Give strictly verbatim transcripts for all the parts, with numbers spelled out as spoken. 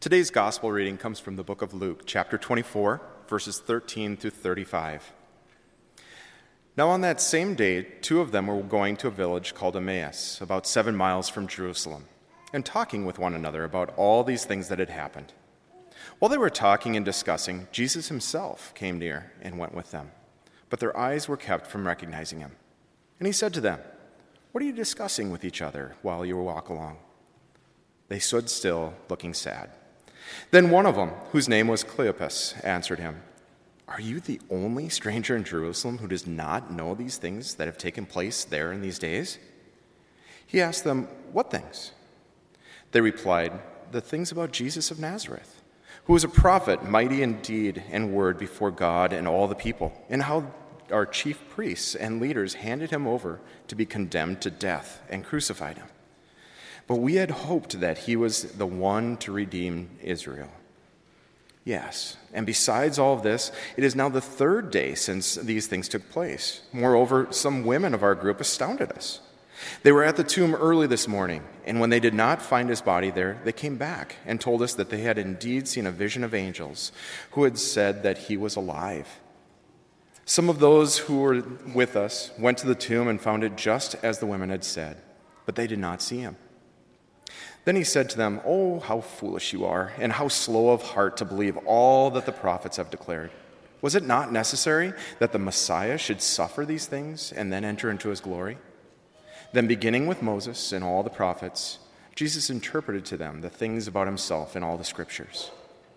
Today's gospel reading comes from the book of Luke, chapter twenty-four, verses thirteen through thirty-five. Now on that same day, two of them were going to a village called Emmaus, about seven miles from Jerusalem, and talking with one another about all these things that had happened. While they were talking and discussing, Jesus himself came near and went with them, but their eyes were kept from recognizing him. And he said to them, "What are you discussing with each other while you walk along?" They stood still, looking sad. Then one of them, whose name was Cleopas, answered him, "Are you the only stranger in Jerusalem who does not know these things that have taken place there in these days?" He asked them, "What things?" They replied, "The things about Jesus of Nazareth, who was a prophet, mighty in deed and word before God and all the people, and how our chief priests and leaders handed him over to be condemned to death and crucified him. But we had hoped that he was the one to redeem Israel. Yes, and besides all of this, it is now the third day since these things took place. Moreover, some women of our group astounded us. They were at the tomb early this morning, and when they did not find his body there, they came back and told us that they had indeed seen a vision of angels who had said that he was alive. Some of those who were with us went to the tomb and found it just as the women had said, but they did not see him." Then he said to them, "Oh, how foolish you are, and how slow of heart to believe all that the prophets have declared. Was it not necessary that the Messiah should suffer these things and then enter into his glory?" Then beginning with Moses and all the prophets, Jesus interpreted to them the things about himself in all the scriptures.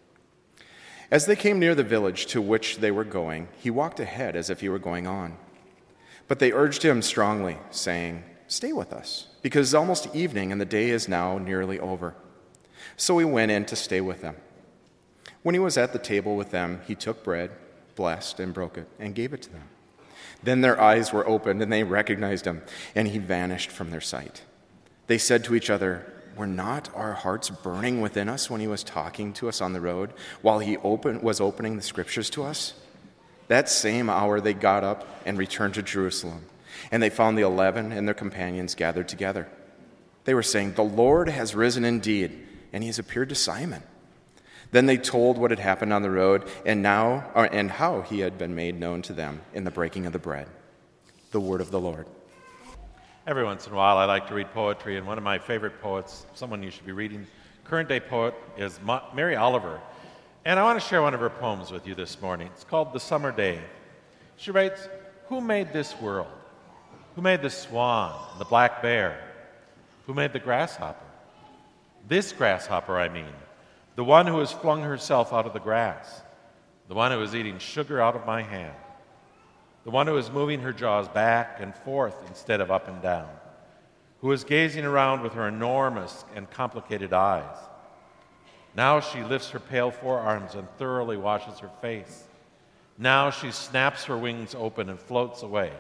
As they came near the village to which they were going, he walked ahead as if he were going on. But they urged him strongly, saying, "Stay with us, because it's almost evening and the day is now nearly over." So he went in to stay with them. When he was at the table with them, he took bread, blessed and broke it, and gave it to them. Then their eyes were opened and they recognized him, and he vanished from their sight. They said to each other, "Were not our hearts burning within us when he was talking to us on the road, while he open, was opening the scriptures to us?" That same hour they got up and returned to Jerusalem. And they found the eleven and their companions gathered together. They were saying, "The Lord has risen indeed, and he has appeared to Simon." Then they told what had happened on the road and now or, and how he had been made known to them in the breaking of the bread. The word of the Lord. Every once in a while I like to read poetry, and one of my favorite poets, someone you should be reading, current day poet, is Ma- Mary Oliver. And I want to share one of her poems with you this morning. It's called "The Summer Day." She writes, "Who made this world? Who made the swan and the black bear? Who made the grasshopper? This grasshopper, I mean, the one who has flung herself out of the grass, the one who is eating sugar out of my hand, the one who is moving her jaws back and forth instead of up and down, who is gazing around with her enormous and complicated eyes. Now she lifts her pale forearms and thoroughly washes her face. Now she snaps her wings open and floats away.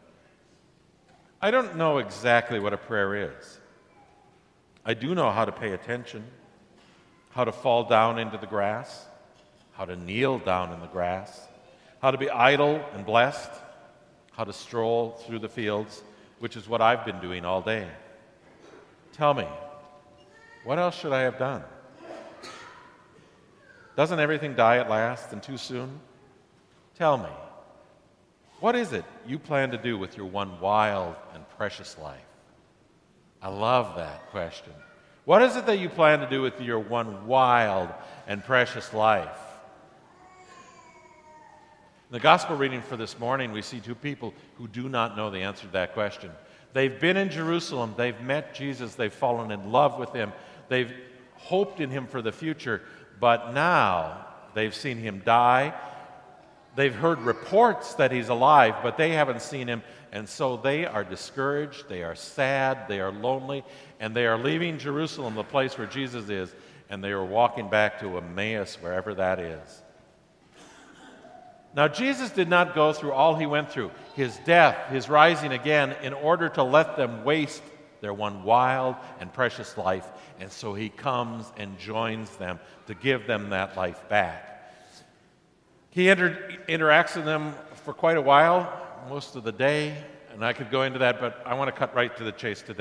I don't know exactly what a prayer is. I do know how to pay attention, how to fall down into the grass, how to kneel down in the grass, how to be idle and blessed, how to stroll through the fields, which is what I've been doing all day. Tell me, what else should I have done? Doesn't everything die at last and too soon? Tell me, what is it you plan to do with your one wild and precious life? I love that question. What is it that you plan to do with your one wild and precious life? In the gospel reading for this morning, we see two people who do not know the answer to that question. They've been in Jerusalem, they've met Jesus, they've fallen in love with him, they've hoped in him for the future, but now they've seen him die. They've heard reports that he's alive, but they haven't seen him, and so they are discouraged, they are sad, they are lonely, and they are leaving Jerusalem, the place where Jesus is, and they are walking back to Emmaus, wherever that is. Now, Jesus did not go through all he went through, his death, his rising again, in order to let them waste their one wild and precious life, and so he comes and joins them to give them that life back. He entered, interacts with them for quite a while, most of the day, and I could go into that, but I want to cut right to the chase today.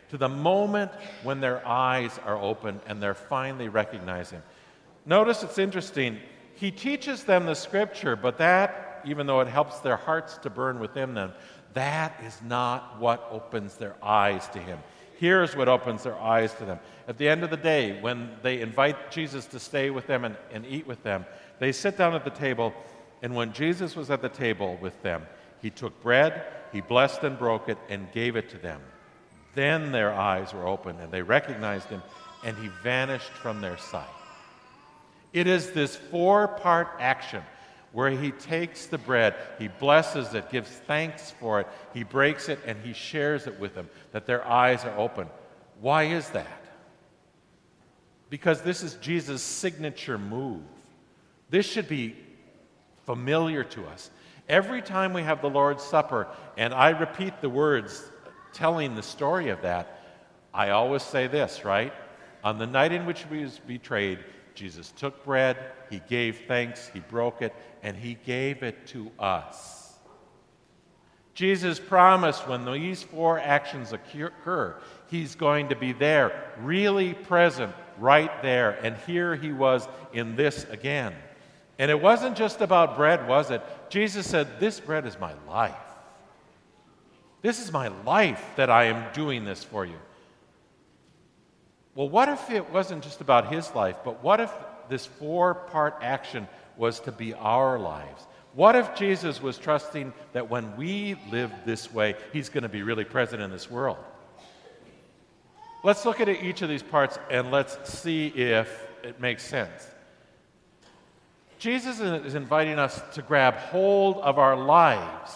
to the moment when their eyes are open and they're finally recognizing him. Notice it's interesting. He teaches them the scripture, but that, even though it helps their hearts to burn within them, that is not what opens their eyes to him. Here's what opens their eyes to them. At the end of the day, when they invite Jesus to stay with them and, and eat with them, they sit down at the table, and when Jesus was at the table with them, he took bread, he blessed and broke it, and gave it to them. Then their eyes were opened, and they recognized him, and he vanished from their sight. It is this four-part action where he takes the bread, he blesses it, gives thanks for it, he breaks it, and he shares it with them, that their eyes are open. Why is that? Because this is Jesus' signature move. This should be familiar to us. Every time we have the Lord's Supper, and I repeat the words telling the story of that, I always say this, right? On the night in which he was betrayed, Jesus took bread, he gave thanks, he broke it, and he gave it to us. Jesus promised when these four actions occur, he's going to be there, really present, right there. And here he was in this again. And it wasn't just about bread, was it? Jesus said, "This bread is my life. This is my life that I am doing this for you." Well, what if it wasn't just about his life, but what if this four-part action was to be our lives? What if Jesus was trusting that when we live this way, he's going to be really present in this world? Let's look at each of these parts and let's see if it makes sense. Jesus is inviting us to grab hold of our lives.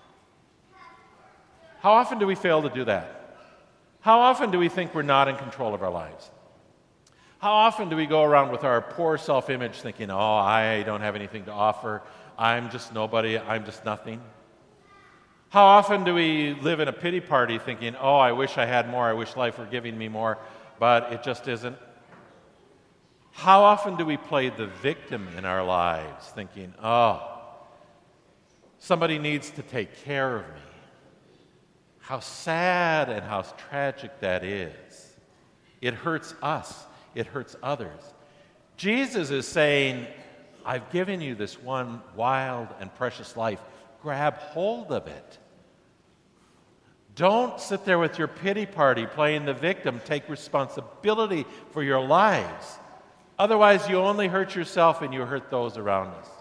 How often do we fail to do that? How often do we think we're not in control of our lives? How often do we go around with our poor self-image thinking, "Oh, I don't have anything to offer. I'm just nobody. I'm just nothing"? How often do we live in a pity party thinking, "Oh, I wish I had more. I wish life were giving me more," but it just isn't? How often do we play the victim in our lives thinking, "Oh, somebody needs to take care of me"? How sad and how tragic that is. It hurts us. It hurts others. Jesus is saying, "I've given you this one wild and precious life. Grab hold of it. Don't sit there with your pity party playing the victim. Take responsibility for your lives. Otherwise, you only hurt yourself and you hurt those around us."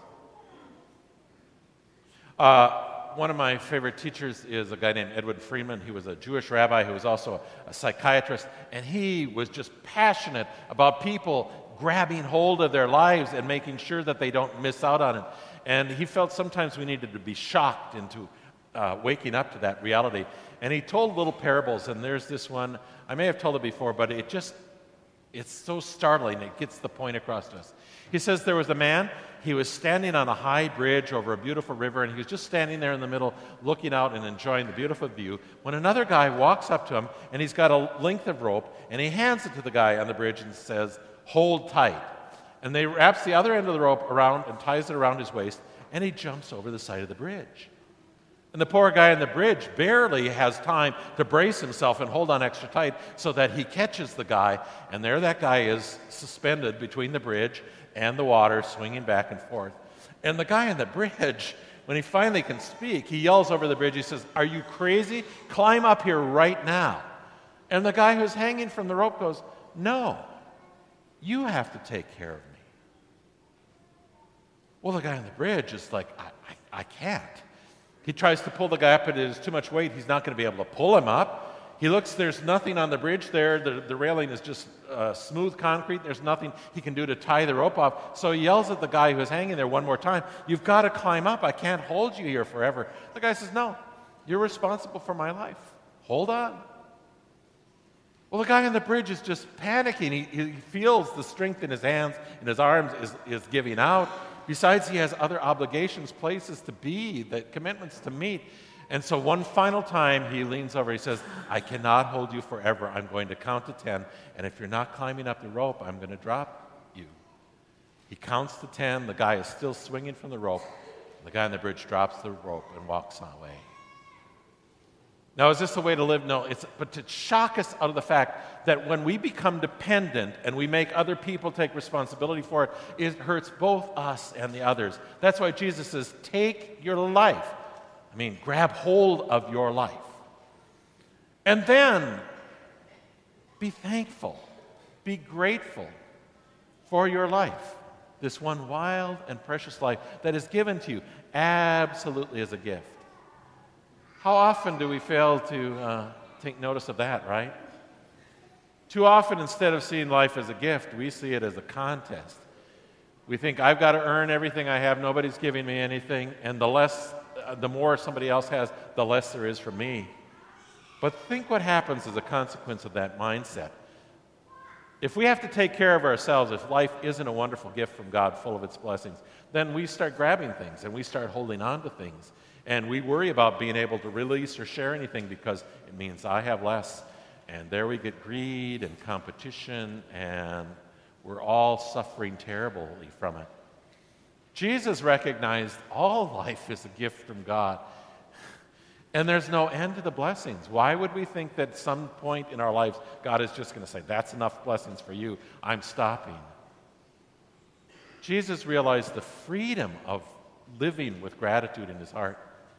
Uh, one of my favorite teachers is a guy named Edward Friedman. He was a Jewish rabbi who was also a psychiatrist, and he was just passionate about people grabbing hold of their lives and making sure that they don't miss out on it. And he felt sometimes we needed to be shocked into uh, waking up to that reality. And he told little parables, and there's this one, I may have told it before, but it just, it's so startling, it gets the point across to us. He says there was a man, he was standing on a high bridge over a beautiful river, and he was just standing there in the middle, looking out and enjoying the beautiful view, when another guy walks up to him, and he's got a length of rope, and he hands it to the guy on the bridge and says, "Hold tight." And they wraps the other end of the rope around and ties it around his waist, and he jumps over the side of the bridge. And the poor guy on the bridge barely has time to brace himself and hold on extra tight so that he catches the guy, and there that guy is suspended between the bridge and the water, swinging back and forth. And the guy on the bridge, when he finally can speak, he yells over the bridge, he says, "Are you crazy? Climb up here right now." And the guy who's hanging from the rope goes, "No, you have to take care of me." Well, the guy on the bridge is like, I, I, I can't. He tries to pull the guy up, but it is too much weight. He's not going to be able to pull him up. He looks, there's nothing on the bridge there. The, the railing is just uh, smooth concrete. There's nothing he can do to tie the rope off. So he yells at the guy who's hanging there one more time, "You've got to climb up. I can't hold you here forever." The guy says, "No, you're responsible for my life. Hold on." Well, the guy on the bridge is just panicking. He, he feels the strength in his hands and his arms is, is giving out. Besides, he has other obligations, places to be, the commitments to meet. And so one final time, he leans over, he says, "I cannot hold you forever. I'm going to count to ten, and if you're not climbing up the rope, I'm going to drop you." He counts to ten. The guy is still swinging from the rope. The guy on the bridge drops the rope and walks away. Now, is this the way to live? No, it's but to shock us out of the fact that when we become dependent and we make other people take responsibility for it, it hurts both us and the others. That's why Jesus says, take your life. I mean, grab hold of your life. And then be thankful, be grateful for your life, this one wild and precious life that is given to you absolutely as a gift. How often do we fail to uh, take notice of that, right? Too often, instead of seeing life as a gift, we see it as a contest. We think, I've got to earn everything I have, nobody's giving me anything, and the less, uh, the more somebody else has, the less there is for me. But think what happens as a consequence of that mindset. If we have to take care of ourselves, if life isn't a wonderful gift from God full of its blessings, then we start grabbing things and we start holding on to things. And we worry about being able to release or share anything because it means I have less. And there we get greed and competition, and we're all suffering terribly from it. Jesus recognized all life is a gift from God. And there's no end to the blessings. Why would we think that at some point in our lives, God is just going to say, that's enough blessings for you, I'm stopping? Jesus realized the freedom of living with gratitude in his heart.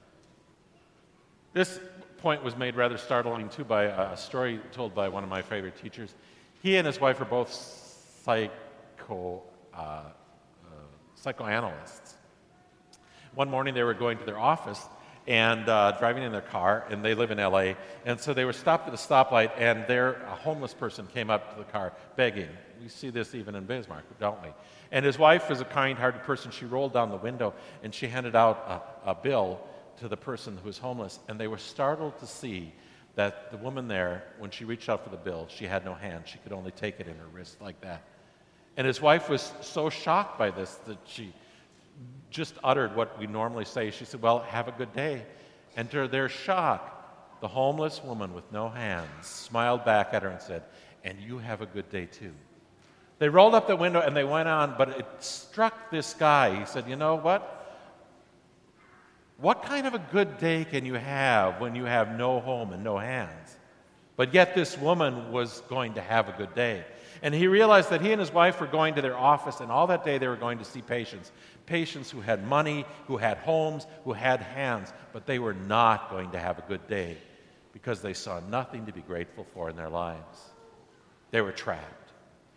This point was made rather startling, too, by a story told by one of my favorite teachers. He and his wife are both psycho, uh, uh, psychoanalysts. One morning they were going to their office and uh, driving in their car, and they live in L A, and so they were stopped at a stoplight, and there a homeless person came up to the car begging. We see this even in Bismarck, don't we? And his wife was a kind-hearted person. She rolled down the window, and she handed out a, a bill to the person who was homeless, and they were startled to see that the woman there, when she reached out for the bill, she had no hand. She could only take it in her wrist like that. And his wife was so shocked by this that she just uttered what we normally say. She said, well, have a good day. And to their shock, the homeless woman with no hands smiled back at her and said, and you have a good day too. They rolled up the window and they went on, but it struck this guy. He said, you know what? What kind of a good day can you have when you have no home and no hands? But yet this woman was going to have a good day. And he realized that he and his wife were going to their office, and all that day they were going to see patients. Patients who had money, who had homes, who had hands, but they were not going to have a good day because they saw nothing to be grateful for in their lives. They were trapped.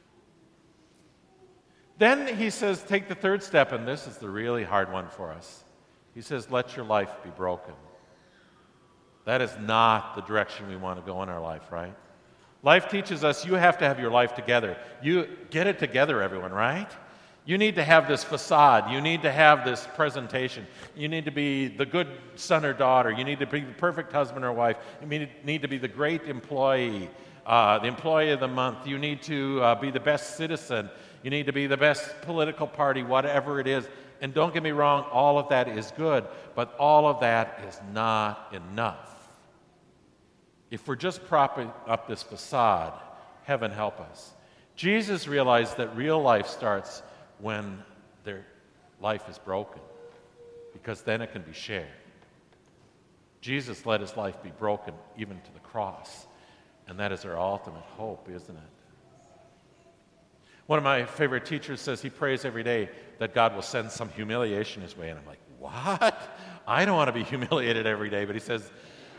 Then he says, take the third step, and this is the really hard one for us. He says, let your life be broken. That is not the direction we want to go in our life, right? Life teaches us you have to have your life together. You get it together, everyone, right? You need to have this facade. You need to have this presentation. You need to be the good son or daughter. You need to be the perfect husband or wife. You need to be the great employee, uh, the employee of the month. You need to uh, be the best citizen. You need to be the best political party, whatever it is. And don't get me wrong, all of that is good, but all of that is not enough. If we're just propping up this facade, heaven help us. Jesus realized that real life starts when their life is broken, because then it can be shared. Jesus let his life be broken even to the cross, and that is our ultimate hope, isn't it? One of my favorite teachers says he prays every day that God will send some humiliation his way, and I'm like, what? I don't want to be humiliated every day, but he says,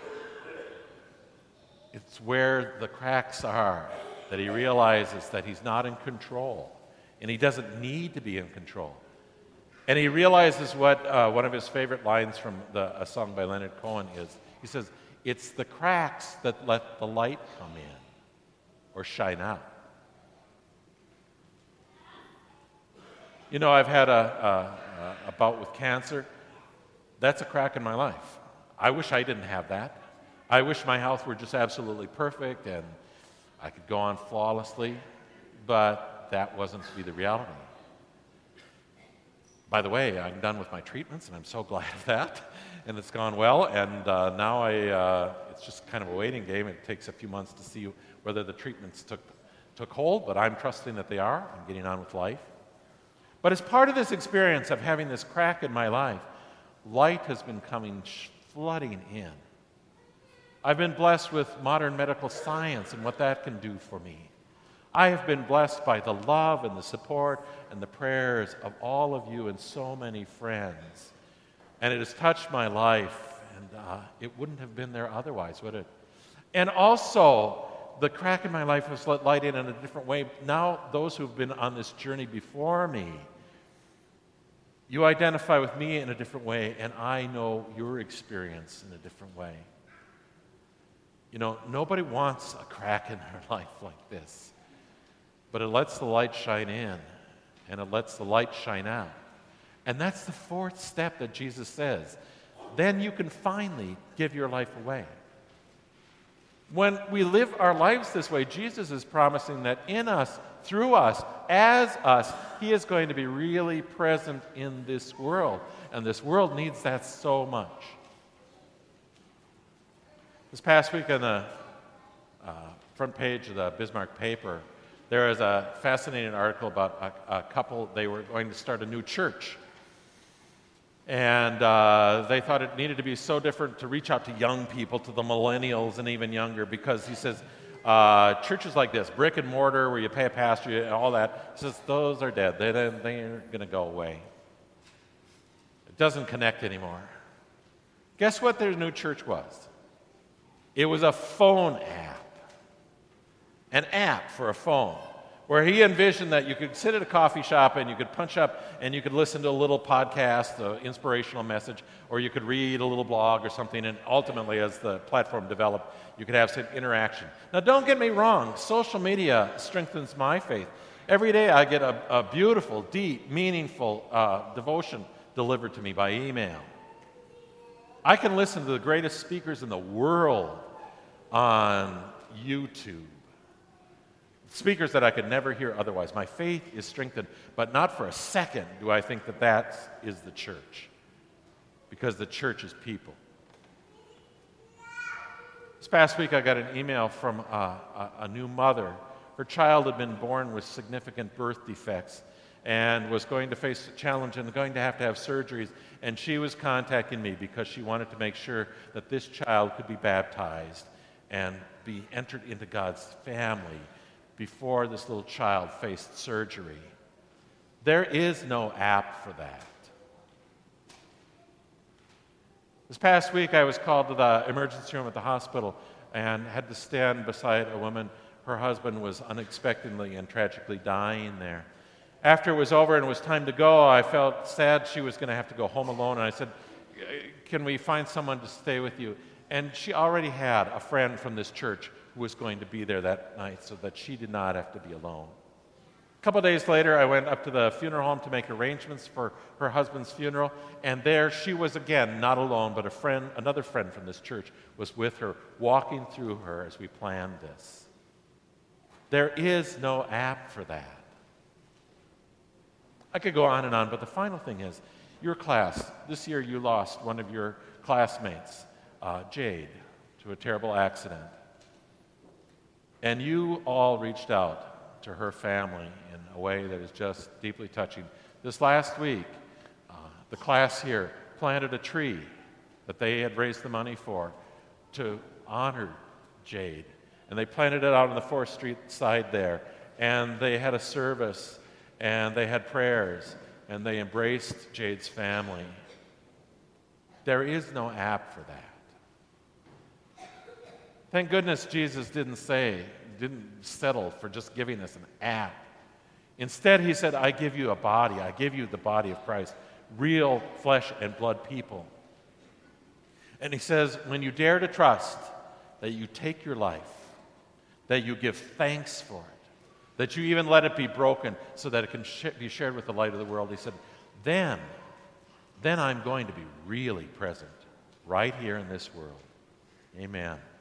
it's where the cracks are that he realizes that he's not in control, and he doesn't need to be in control. And he realizes what uh, one of his favorite lines from the, a song by Leonard Cohen is. He says, it's the cracks that let the light come in or shine out. You know, I've had a, a, a bout with cancer. That's a crack in my life. I wish I didn't have that. I wish my health were just absolutely perfect and I could go on flawlessly, but that wasn't to be the reality. By the way, I'm done with my treatments, and I'm so glad of that, and it's gone well, and uh, now I, uh, it's just kind of a waiting game. It takes a few months to see whether the treatments took, took hold, but I'm trusting that they are. I'm getting on with life. But as part of this experience of having this crack in my life, light has been coming flooding in. I've been blessed with modern medical science and what that can do for me. I have been blessed by the love and the support and the prayers of all of you and so many friends. And it has touched my life, and uh, it wouldn't have been there otherwise, would it? And also, the crack in my life has let light in in a different way. Now, those who've been on this journey before me, you identify with me in a different way, and I know your experience in a different way. You know, nobody wants a crack in their life like this, but it lets the light shine in, and it lets the light shine out. And that's the fourth step that Jesus says. Then you can finally give your life away. When we live our lives this way, Jesus is promising that in us, through us, as us, he is going to be really present in this world. And this world needs that so much. This past week on the uh, front page of the Bismarck paper, there is a fascinating article about a, a couple. They were going to start a new church. And uh, they thought it needed to be so different to reach out to young people, to the millennials and even younger, because he says, uh, churches like this, brick and mortar, where you pay a pastor and all that, he says, those are dead. They, they, they're going to go away. It doesn't connect anymore. Guess what their new church was? It was a phone app. An app for a phone, where he envisioned that you could sit at a coffee shop and you could punch up and you could listen to a little podcast, an inspirational message, or you could read a little blog or something, and ultimately, as the platform developed, you could have some interaction. Now, don't get me wrong, social media strengthens my faith. Every day I get a, a beautiful, deep, meaningful uh, devotion delivered to me by email. I can listen to the greatest speakers in the world on YouTube. Speakers that I could never hear otherwise. My faith is strengthened, but not for a second do I think that that is the church, because the church is people. This past week I got an email from a, a, a new mother. Her child had been born with significant birth defects and was going to face a challenge and going to have to have surgeries, and she was contacting me because she wanted to make sure that this child could be baptized and be entered into God's family before this little child faced surgery. There is no app for that. This past week, I was called to the emergency room at the hospital and had to stand beside a woman. Her husband was unexpectedly and tragically dying there. After it was over and it was time to go, I felt sad she was going to have to go home alone, and I said, can we find someone to stay with you? And she already had a friend from this church who was going to be there that night so that she did not have to be alone. A couple of days later, I went up to the funeral home to make arrangements for her husband's funeral, and there she was again, not alone, but a friend, another friend from this church was with her, walking through her as we planned this. There is no app for that. I could go on and on, but the final thing is, your class, this year you lost one of your classmates, uh, Jade, to a terrible accident. And you all reached out to her family in a way that is just deeply touching. This last week, uh, the class here planted a tree that they had raised the money for to honor Jade. And they planted it out on the fourth Street side there. And they had a service, and they had prayers, and they embraced Jade's family. There is no app for that. Thank goodness Jesus didn't say, didn't settle for just giving us an app. Instead, he said, I give you a body. I give you the body of Christ, real flesh and blood people. And he says, when you dare to trust that you take your life, that you give thanks for it, that you even let it be broken so that it can sh- be shared with the light of the world, he said, then, then I'm going to be really present right here in this world. Amen.